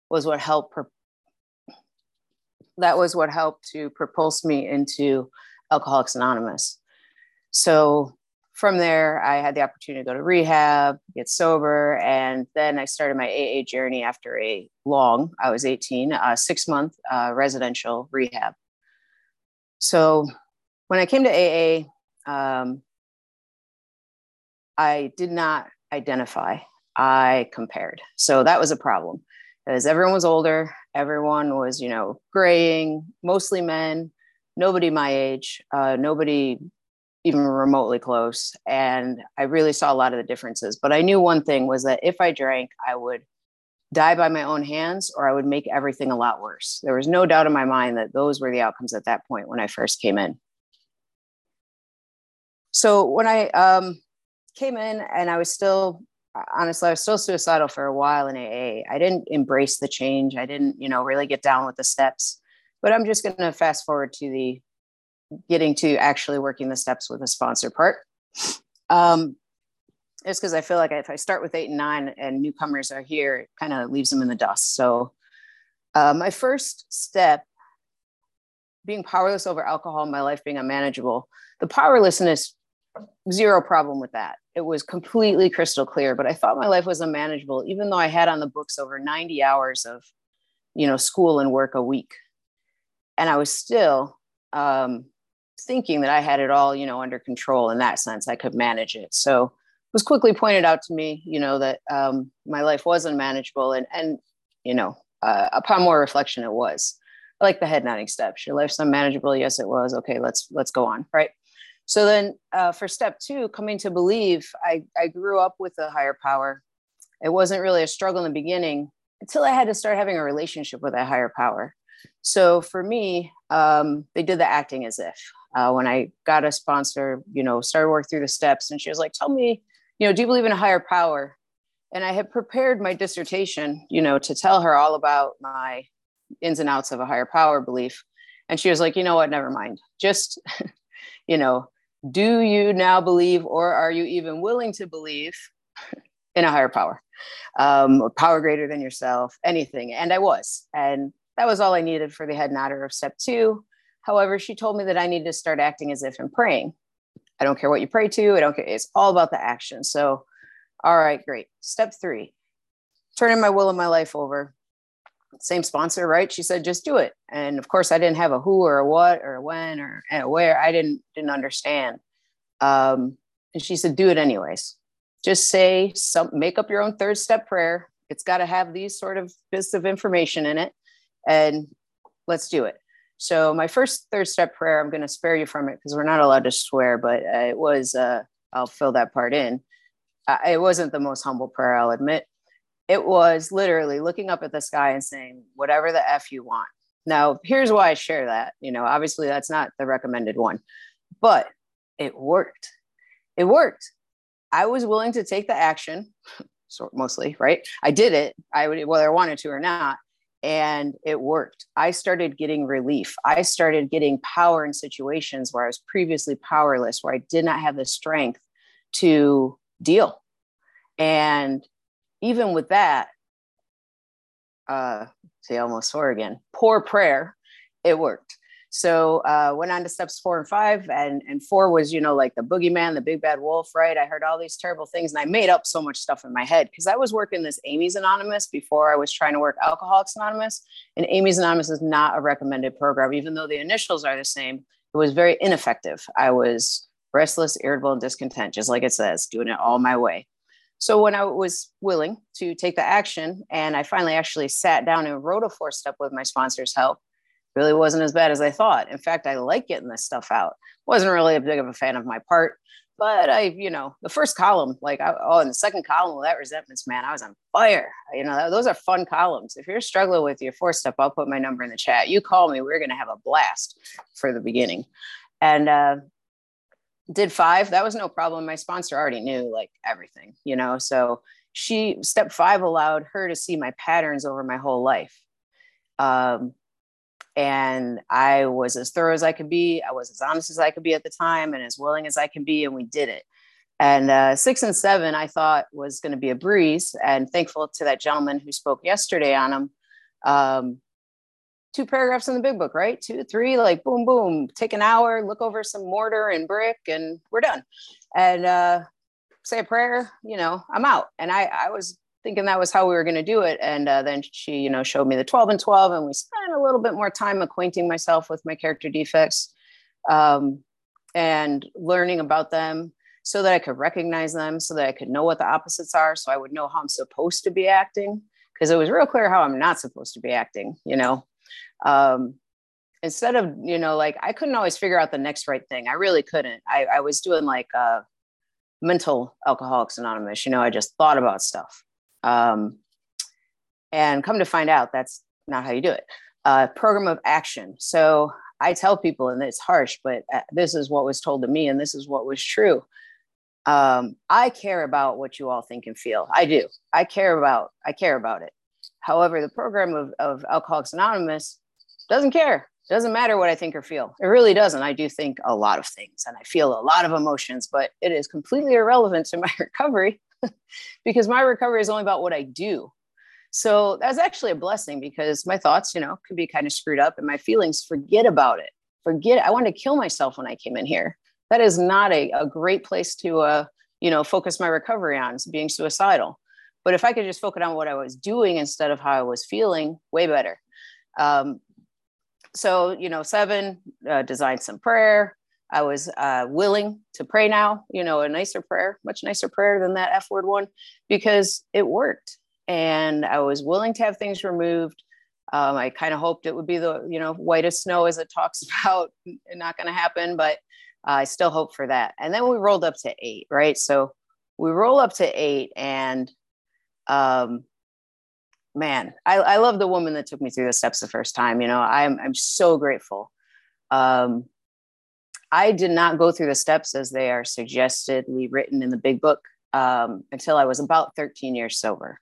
was what helped. That was what helped to propulse me into Alcoholics Anonymous. So from there, I had the opportunity to go to rehab, get sober, and then I started my AA journey after I was 18, 6-month residential rehab. So when I came to AA, I did not identify. I compared. So that was a problem, because everyone was older. Everyone was, graying, mostly men, nobody my age, nobody even remotely close. And I really saw a lot of the differences. But I knew one thing was that if I drank, I would die by my own hands, or I would make everything a lot worse. There was no doubt in my mind that those were the outcomes at that point when I first came in. So when I came in, and I was still suicidal for a while in AA. I didn't embrace the change. I didn't, really get down with the steps. But I'm just going to fast forward to the getting to actually working the steps with a sponsor part. It's because I feel like if I start with 8 and 9 and newcomers are here, it kind of leaves them in the dust. So my first step, being powerless over alcohol, my life being unmanageable, the powerlessness, zero problem with that. It was completely crystal clear, but I thought my life was unmanageable, even though I had on the books over 90 hours of, school and work a week. And I was still thinking that I had it all, under control. In that sense, I could manage it. So it was quickly pointed out to me, that my life was unmanageable. And upon more reflection, it was. I like the head nodding steps. Your life's unmanageable. Yes, it was. Okay, let's go on. Right. So then for step 2, coming to believe, I grew up with a higher power. It wasn't really a struggle in the beginning until I had to start having a relationship with that higher power. So for me, they did the acting as if. When I got a sponsor, started work through the steps, and she was like, tell me, do you believe in a higher power? And I had prepared my dissertation, to tell her all about my ins and outs of a higher power belief. And she was like, you know what, never mind. Just, do you now believe, or are you even willing to believe in a higher power, or power greater than yourself, anything? And I was. And that was all I needed for the head nodder of step 2. However, she told me that I needed to start acting as if I'm praying. I don't care what you pray to. I don't care. It's all about the action. So, all right, great. Step 3, turning my will and my life over. Same sponsor, right? She said, just do it. And of course, I didn't have a who or a what or a when or a where. I didn't understand. And she said, do it anyways. Just make up your own 3rd step prayer. It's got to have these sort of bits of information in it, and let's do it. So my first 3rd step prayer, I'm going to spare you from it because we're not allowed to swear, but it was, I'll fill that part in. It wasn't the most humble prayer, I'll admit. It was literally looking up at the sky and saying, whatever the F you want. Now, here's why I share that. Obviously that's not the recommended one, but it worked. It worked. I was willing to take the action, so mostly, right? I did it. Whether I wanted to or not. And it worked. I started getting relief. I started getting power in situations where I was previously powerless, where I did not have the strength to deal. And even with that, I almost swore again, poor prayer, it worked. So went on to steps 4 and 5, and 4 was, like the boogeyman, the big bad wolf, right? I heard all these terrible things, and I made up so much stuff in my head because I was working this Amy's Anonymous before I was trying to work Alcoholics Anonymous. And Amy's Anonymous is not a recommended program, even though the initials are the same. It was very ineffective. I was restless, irritable, and discontent, just like it says, doing it all my way. So when I was willing to take the action, and I finally actually sat down and wrote a 4-step with my sponsor's help, really wasn't as bad as I thought. In fact, I like getting this stuff out. Wasn't really a big of a fan of my part, but the first column, in the second column, well, that resentments, man, I was on fire. Those are fun columns. If you're struggling with your 4-step, I'll put my number in the chat. You call me, we're going to have a blast for the beginning. And, did 5. That was no problem. My sponsor already knew everything, so step 5 allowed her to see my patterns over my whole life. And I was as thorough as I could be. I was as honest as I could be at the time and as willing as I could be. And we did it. And 6 and 7, I thought was going to be a breeze, and thankful to that gentleman who spoke yesterday on them. Um, 2 paragraphs in the big book, right? 2, 3, like boom, boom, take an hour, look over some mortar and brick, and we're done. And say a prayer, I'm out. And I was thinking that was how we were going to do it. And then she, showed me the 12 and 12, and we spent a little bit more time acquainting myself with my character defects, and learning about them so that I could recognize them, so that I could know what the opposites are. So I would know how I'm supposed to be acting, because it was real clear how I'm not supposed to be acting, instead of, like I couldn't always figure out the next right thing. I really couldn't. I was doing like mental Alcoholics Anonymous, I just thought about stuff. And come to find out, that's not how you do it. Program of action. So I tell people, and it's harsh, but this is what was told to me, and this is what was true. I care about what you all think and feel. I do. I care about it. However, the program of Alcoholics Anonymous doesn't care. It doesn't matter what I think or feel. It really doesn't. I do think a lot of things, and I feel a lot of emotions, but it is completely irrelevant to my recovery because my recovery is only about what I do. So that's actually a blessing, because my thoughts, could be kind of screwed up, and my feelings, forget about it. I wanted to kill myself when I came in here. That is not a great place to, focus my recovery on, being suicidal. But if I could just focus on what I was doing instead of how I was feeling, way better. So, 7, designed some prayer. I was willing to pray now, a nicer prayer, much nicer prayer than that F word one, because it worked. And I was willing to have things removed. I kind of hoped it would be the, white as snow, as it talks about, not going to happen, but I still hope for that. And then we rolled up to 8, right? So we roll up to 8, and man, I love the woman that took me through the steps the first time. I'm so grateful. I did not go through the steps as they are suggestedly written in the big book until I was about 13 years sober.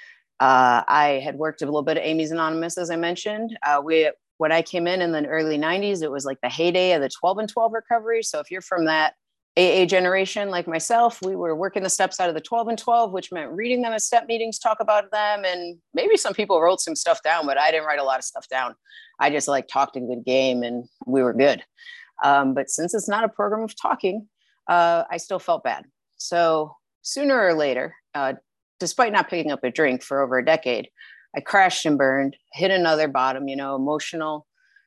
I had worked a little bit at Amy's Anonymous, as I mentioned. When I came in the early 90s, it was like the heyday of the 12 and 12 recovery. So if you're from that AA generation like myself, we were working the steps out of the 12 and 12, which meant reading them at step meetings, talk about them. And maybe some people wrote some stuff down, but I didn't write a lot of stuff down. I just talked a good game, and we were good. But since it's not a program of talking, I still felt bad. So sooner or later, despite not picking up a drink for over a decade, I crashed and burned, hit another bottom, emotional,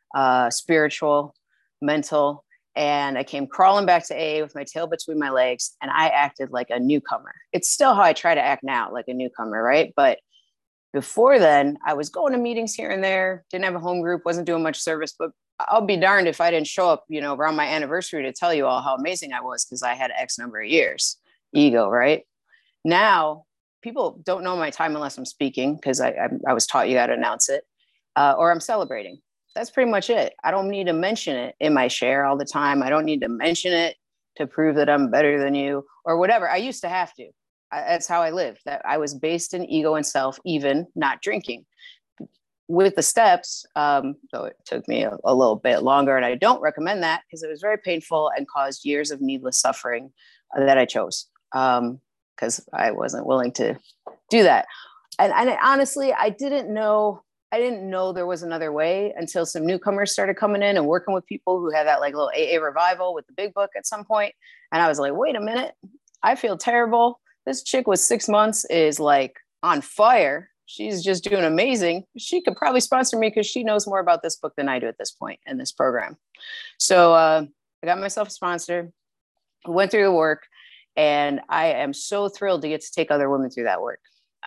spiritual, mental. And I came crawling back to AA with my tail between my legs, and I acted like a newcomer. It's still how I try to act now, like a newcomer, right? But before then, I was going to meetings here and there, didn't have a home group, wasn't doing much service, but I'll be darned if I didn't show up, around my anniversary to tell you all how amazing I was, because I had X number of years. Ego, right? Now, people don't know my time unless I'm speaking, because I was taught you got to announce it, or I'm celebrating. That's pretty much it. I don't need to mention it in my share all the time. I don't need to mention it to prove that I'm better than you or whatever. I used to have to. That's how I lived. That I was based in ego and self, even not drinking. With the steps, though it took me a little bit longer, and I don't recommend that because it was very painful and caused years of needless suffering that I chose, because I wasn't willing to do that. And honestly, I didn't know there was another way until some newcomers started coming in and working with people who had that little AA revival with the big book at some point. And I was like, wait a minute, I feel terrible. This chick with 6 months is on fire. She's just doing amazing. She could probably sponsor me because she knows more about this book than I do at this point in this program. So I got myself a sponsor, went through the work, and I am so thrilled to get to take other women through that work.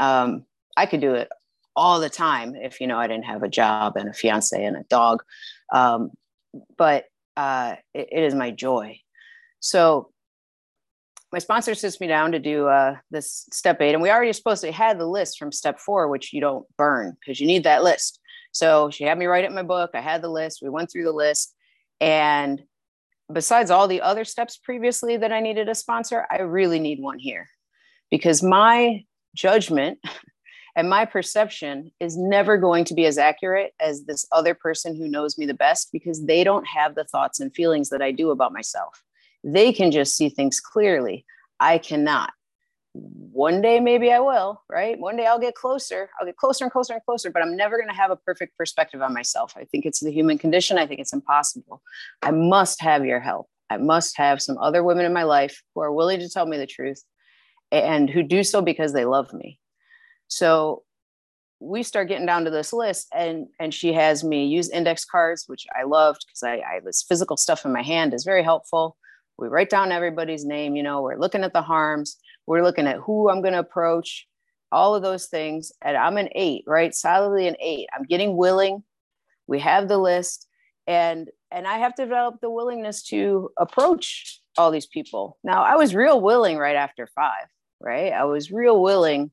I could do it all the time if, I didn't have a job and a fiance and a dog. But it is my joy. So my sponsor sits me down to do this step 8, and we already supposed to had the list from step 4, which you don't burn because you need that list. So she had me write it in my book. I had the list. We went through the list, and besides all the other steps previously that I needed a sponsor, I really need one here, because my judgment and my perception is never going to be as accurate as this other person who knows me the best, because they don't have the thoughts and feelings that I do about myself. They can just see things clearly. I cannot. one day maybe I will, right? One day I'll get closer. I'll get closer and closer and closer, but I'm never going to have a perfect perspective on myself. I think it's the human condition. I think it's impossible. I must have your help. I must have some other women in my life who are willing to tell me the truth and who do so because they love me. So we start getting down to this list, and she has me use index cards, which I loved because I this physical stuff in my hand is very helpful. We write down everybody's name, we're looking at the harms, we're looking at who I'm going to approach, all of those things. And I'm an 8, right? Solidly an 8. I'm getting willing. We have the list, and I have to develop the willingness to approach all these people. Now, I was real willing right after 5, right? I was real willing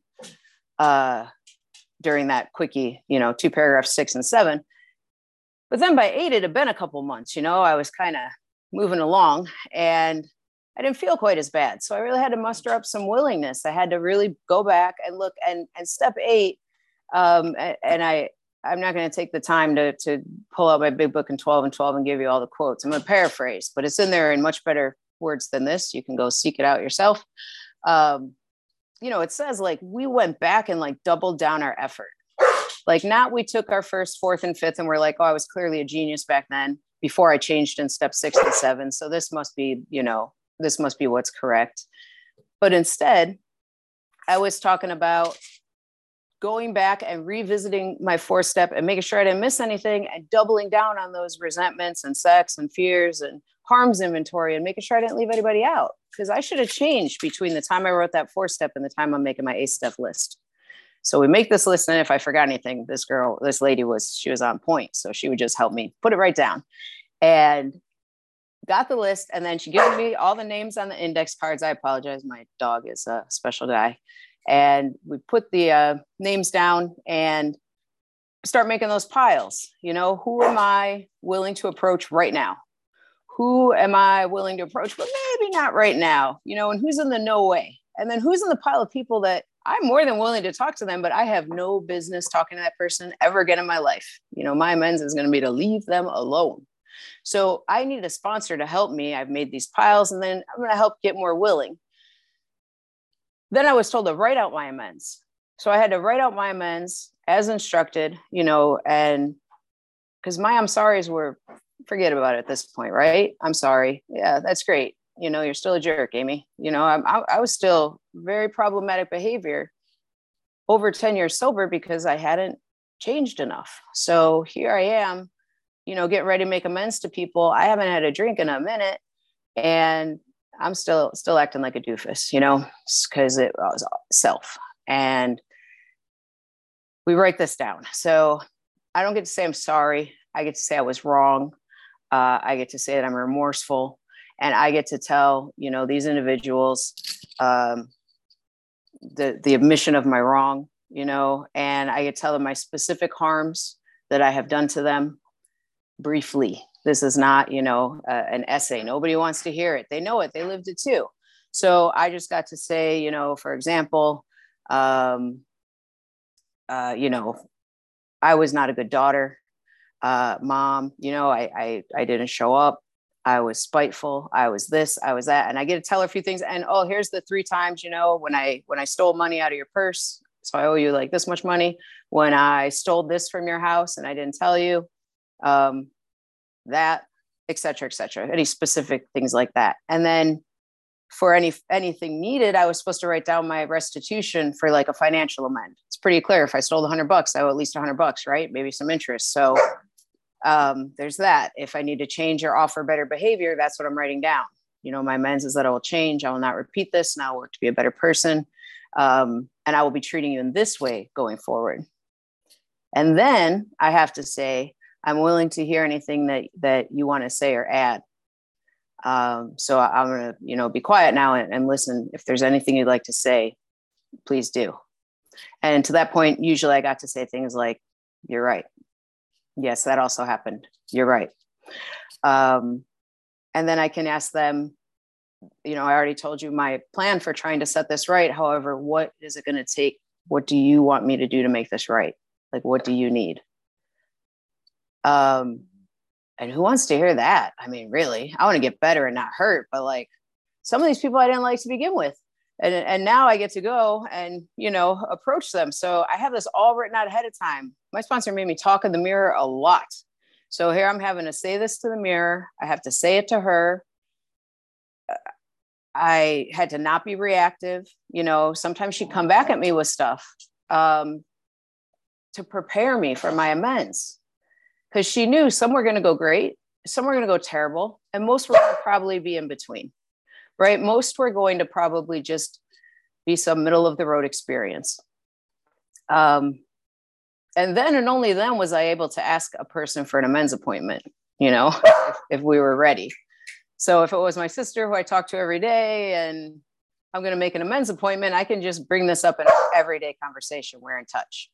during that quickie, 2 paragraphs, 6 and 7. But then by 8, it had been a couple months, I was kind of moving along and I didn't feel quite as bad. So I really had to muster up some willingness. I had to really go back and look, and step 8. And I'm not going to take the time to pull out my big book in 12 and 12 and give you all the quotes. I'm going to paraphrase, but it's in there in much better words than this. You can go seek it out yourself. It says we went back and doubled down our effort. Not we took our first, 4th and 5th and we're like, oh, I was clearly a genius back then before I changed in step 6 and 7. So this must be, this must be what's correct. But instead, I was talking about going back and revisiting my 4th step and making sure I didn't miss anything and doubling down on those resentments and sex and fears and harms inventory and making sure I didn't leave anybody out, because I should have changed between the time I wrote that 4th step and the time I'm making my 8th step list. So we make this list, and if I forgot anything, this lady she was on point. So she would just help me put it right down, and got the list. And then she gave me all the names on the index cards. I apologize. My dog is a special guy. And we put the names down and start making those piles. Who am I willing to approach right now? Who am I willing to approach, but maybe not right now, and who's in the no way? And then who's in the pile of people that I'm more than willing to talk to them, but I have no business talking to that person ever again in my life. My amends is going to be to leave them alone. So I need a sponsor to help me. I've made these piles, and then I'm going to help get more willing. Then I was told to write out my amends. So I had to write out my amends as instructed, and because my I'm sorries were, forget about it at this point, right? I'm sorry. Yeah, that's great. You're still a jerk, Amy. I was still very problematic behavior over 10 years sober because I hadn't changed enough. So here I am, getting ready to make amends to people. I haven't had a drink in a minute, and I'm still acting like a doofus, because it was self. And we write this down. So I don't get to say I'm sorry. I get to say I was wrong. I get to say that I'm remorseful, and I get to tell, these individuals, the admission of my wrong, and I get to tell them my specific harms that I have done to them briefly. This is not, an essay. Nobody wants to hear it. They know it. They lived it too. So I just got to say, for example, I was not a good daughter. Mom, I didn't show up. I was spiteful. I was this, I was that. And I get to tell her a few things. And, oh, here's the 3 times, when I stole money out of your purse. So I owe you this much money. When I stole this from your house and I didn't tell you, that, et cetera, any specific things like that. And then for anything needed, I was supposed to write down my restitution for a financial amend. It's pretty clear. If I stole $100, I owe at least $100, right? Maybe some interest. So there's that. If I need to change or offer better behavior, that's what I'm writing down. My amends is that I will change. I will not repeat this, and I will work to be a better person. And I will be treating you in this way going forward. And then I have to say, I'm willing to hear anything that you want to say or add. So I'm going to, be quiet now and listen. If there's anything you'd like to say, please do. And to that point, usually I got to say things like, you're right. Yes, that also happened. You're right. And then I can ask them, I already told you my plan for trying to set this right. However, what is it going to take? What do you want me to do to make this right? What do you need? And who wants to hear that? I mean, really, I want to get better and not hurt, but some of these people I didn't like to begin with. And now I get to go and, approach them. So I have this all written out ahead of time. My sponsor made me talk in the mirror a lot. So here I'm having to say this to the mirror. I have to say it to her. I had to not be reactive. Sometimes she'd come back at me with stuff to prepare me for my amends, because she knew some were going to go great, some were going to go terrible, and most were going to probably be in between, right? Most were going to probably just be some middle of the road experience. And then and only then was I able to ask a person for an amends appointment, if we were ready. So if it was my sister who I talk to every day and I'm going to make an amends appointment, I can just bring this up in an everyday conversation. We're in touch.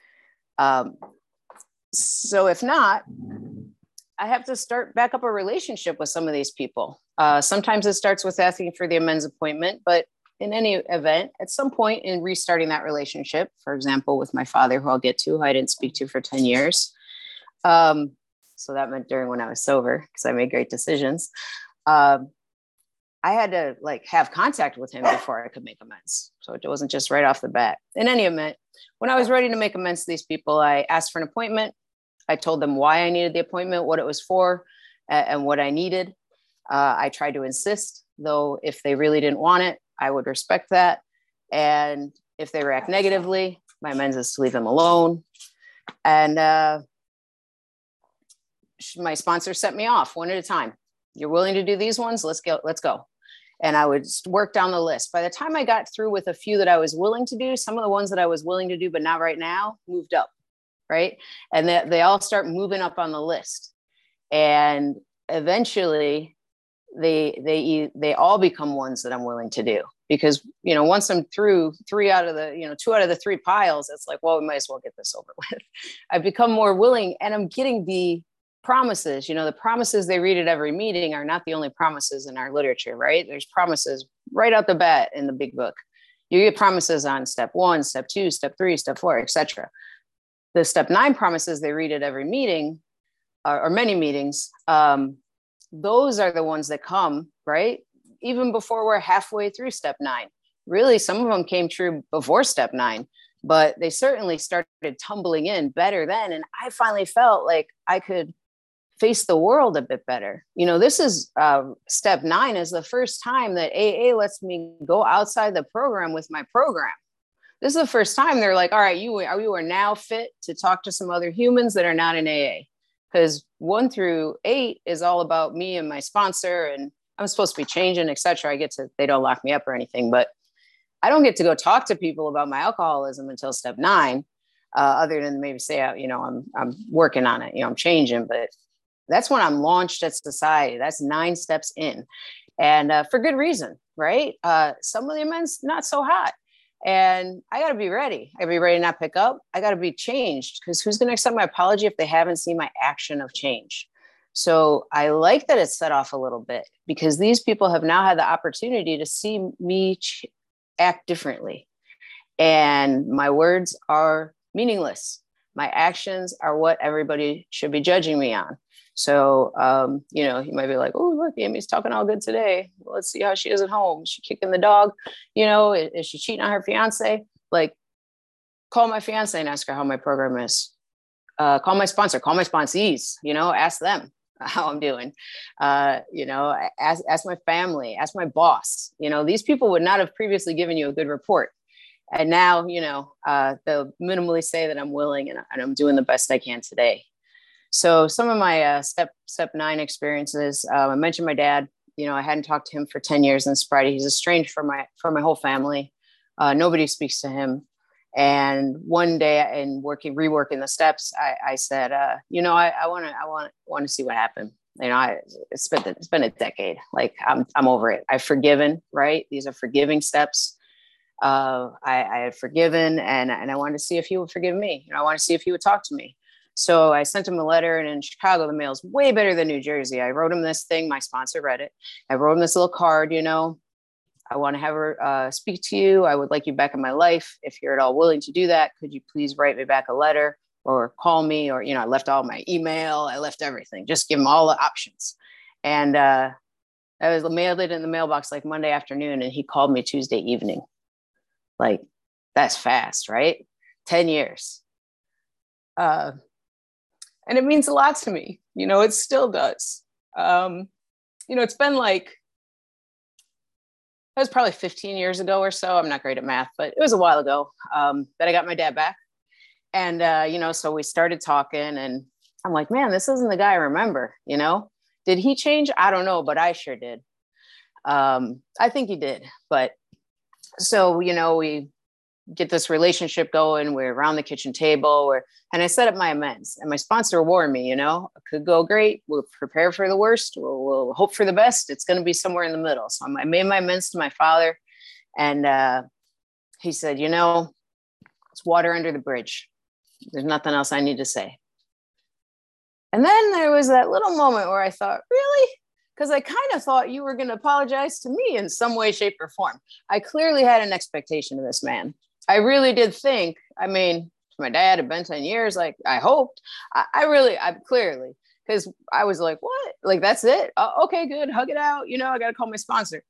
So if not, I have to start back up a relationship with some of these people. Sometimes it starts with asking for the amends appointment, but in any event, at some point in restarting that relationship, for example, with my father, who I'll get to, who I didn't speak to for 10 years. So that meant during when I was sober, because I made great decisions. I had to have contact with him before I could make amends. So it wasn't just right off the bat. In any event, when I was ready to make amends to these people, I asked for an appointment. I told them why I needed the appointment, what it was for, and what I needed. I tried to insist, though, if they really didn't want it, I would respect that. And if they react negatively, my amends is to leave them alone. And my sponsor set me off one at a time. You're willing to do these ones? Let's go. And I would work down the list. By the time I got through with a few that I was willing to do, some of the ones that I was willing to do, but not right now, moved up, right? And they all start moving up on the list. And eventually they all become ones that I'm willing to do. Because, once I'm through 2 out of the 3 piles, it's like, well, we might as well get this over with. I've become more willing, and I'm getting the promises. The promises they read at every meeting are not the only promises in our literature, right? There's promises right out the bat in the big book. You get promises on step 1, step 2, step 3, step 4, etc. The step 9 promises they read at every meeting, or many meetings. Those are the ones that come, right? Even before we're halfway through step 9. Really, some of them came true before step 9, but they certainly started tumbling in better then. And I finally felt like I could face the world a bit better. This is step 9 is the first time that AA lets me go outside the program with my program. This is the first time they're like, all right, you are now fit to talk to some other humans that are not in AA. Because 1 through 8 is all about me and my sponsor, and I'm supposed to be changing, etc. They don't lock me up or anything, but I don't get to go talk to people about my alcoholism until step 9, other than maybe say, I'm working on it, I'm changing, but that's when I'm launched at society. That's 9 steps in, and for good reason, right? Some of the amends, not so hot. And I got to be ready. I got to be ready to not pick up. I got to be changed, because who's going to accept my apology if they haven't seen my action of change? So I like that it's set off a little bit, because these people have now had the opportunity to see me act differently. And my words are meaningless. My actions are what everybody should be judging me on. So, you might be like, oh, look, Amy's talking all good today. Well, let's see how she is at home. Is she kicking the dog? Is she cheating on her fiance? Call my fiance and ask her how my program is. Call my sponsor, call my sponsees, ask them how I'm doing. Ask my family, ask my boss. These people would not have previously given you a good report. And now, they'll minimally say that I'm willing and I'm doing the best I can today. So some of my step 9 experiences, I mentioned my dad. I hadn't talked to him for 10 years in sobriety. He's estranged from my whole family. Nobody speaks to him. And one day in reworking the steps, I said, I want to see what happened. It's been a decade. I'm over it. I've forgiven, right? These are forgiving steps. I had forgiven, and I wanted to see if he would forgive me. I want to see if he would talk to me. So I sent him a letter, and in Chicago, the mail's way better than New Jersey. I wrote him this thing. My sponsor read it. I wrote him this little card, I want to have her speak to you. I would like you back in my life. If you're at all willing to do that, could you please write me back a letter or call me? Or, I left all my email. I left everything. Just give him all the options. And I was mailed it in the mailbox like Monday afternoon, and he called me Tuesday evening. Like, that's fast, right? 10 years. And it means a lot to me. It still does. It's been like, it was probably 15 years ago or so. I'm not great at math, but it was a while ago that I got my dad back. And, so we started talking, and I'm like, man, this isn't the guy I remember, Did he change? I don't know, but I sure did. I think he did. But so, we get this relationship going. We're around the kitchen table, and I set up my amends. And my sponsor warned me, it could go great. We'll prepare for the worst. We'll hope for the best. It's going to be somewhere in the middle. So I made my amends to my father. And he said, it's water under the bridge. There's nothing else I need to say. And then there was that little moment where I thought, really? Because I kind of thought you were going to apologize to me in some way, shape, or form. I clearly had an expectation of this man. I really did think, my dad had been 10 years. Like, I hoped. I clearly, because I was like, what? Like, that's it? Oh, okay, good. Hug it out. I got to call my sponsor.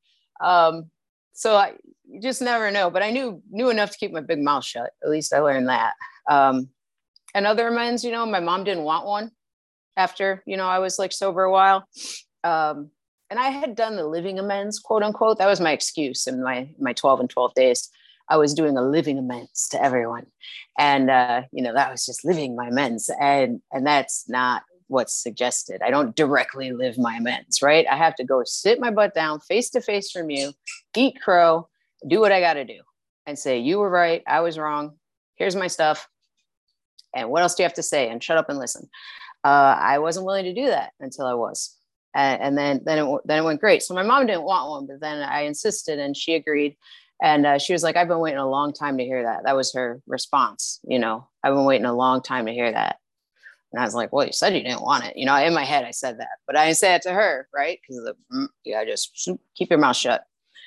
So you just never know. But I knew enough to keep my big mouth shut. At least I learned that. And other amends, my mom didn't want one after, I was like sober a while. And I had done the living amends, quote unquote. That was my excuse in my 12 and 12 days. I was doing a living amends to everyone. And, that was just living my amends. And that's not what's suggested. I don't directly live my amends, right? I have to go sit my butt down face to face from you, eat crow, do what I got to do and say, you were right. I was wrong. Here's my stuff. And what else do you have to say? And shut up and listen. I wasn't willing to do that until I was. And then it went great. So my mom didn't want one, but then I insisted and she agreed. And she was like, I've been waiting a long time to hear that. That was her response. I've been waiting a long time to hear that. And I was like, well, you said you didn't want it. In my head, I said that, but I didn't say it to her. Right. Because just keep your mouth shut.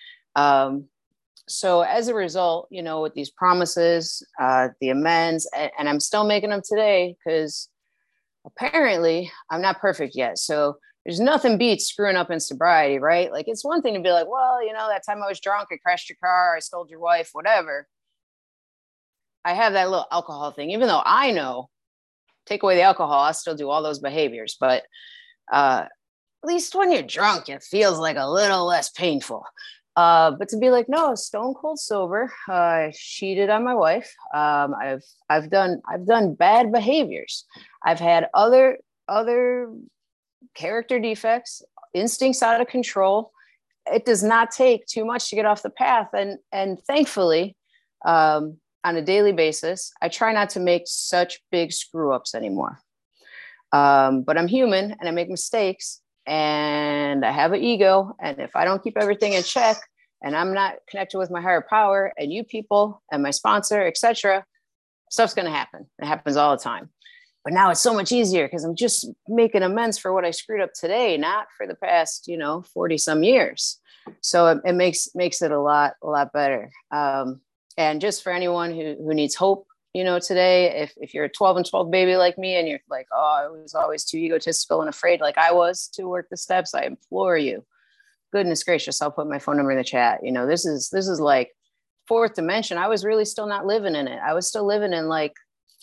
So as a result, with these promises, the amends, and I'm still making them today because apparently I'm not perfect yet. So there's nothing beats screwing up in sobriety, right? Like, it's one thing to be like, well, that time I was drunk, I crashed your car, I stole your wife, whatever. I have that little alcohol thing, even though I know, take away the alcohol, I'll still do all those behaviors. But at least when you're drunk, it feels like a little less painful. But to be like, no, stone cold sober, I cheated on my wife. I've done bad behaviors. I've had other character defects, instincts out of control. It does not take too much to get off the path. And thankfully, on a daily basis, I try not to make such big screw ups anymore. But I'm human and I make mistakes and I have an ego. And if I don't keep everything in check and I'm not connected with my higher power and you people and my sponsor, etc., stuff's going to happen. It happens all the time. But now it's so much easier because I'm just making amends for what I screwed up today, not for the past, 40 some years. So it makes it a lot better. And just for anyone who needs hope, today, if you're a 12 and 12 baby like me and you're like, oh, I was always too egotistical and afraid like I was to work the steps, I implore you, goodness gracious, I'll put my phone number in the chat. This is like fourth dimension. I was really still not living in it. I was still living in like,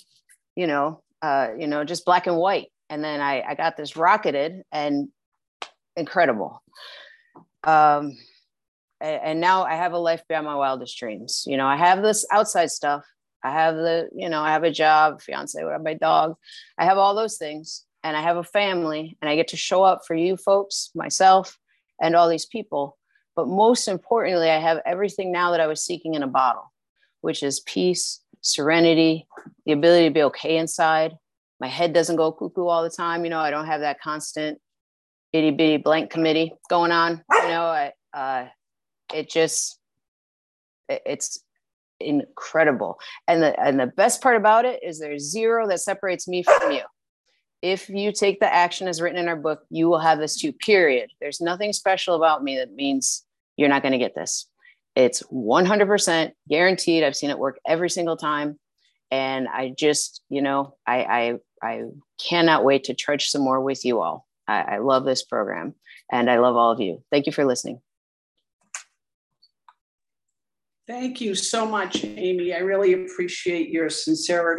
just black and white. And then I got this rocketed and incredible. And now I have a life beyond my wildest dreams. I have this outside stuff. I have I have a job, fiance, I have my dog. I have all those things and I have a family and I get to show up for you folks, myself, and all these people. But most importantly, I have everything now that I was seeking in a bottle, which is peace, serenity, the ability to be okay inside. My head doesn't go cuckoo all the time. I don't have that constant itty bitty blank committee going on. It's incredible. And the best part about it is there's zero that separates me from you. If you take the action as written in our book, you will have this too, period. There's nothing special about me that means you're not going to get this. It's 100% guaranteed. I've seen it work every single time. And I just, I cannot wait to trudge some more with you all. I love this program, and I love all of you. Thank you for listening. Thank you so much, Amy. I really appreciate your sincerity.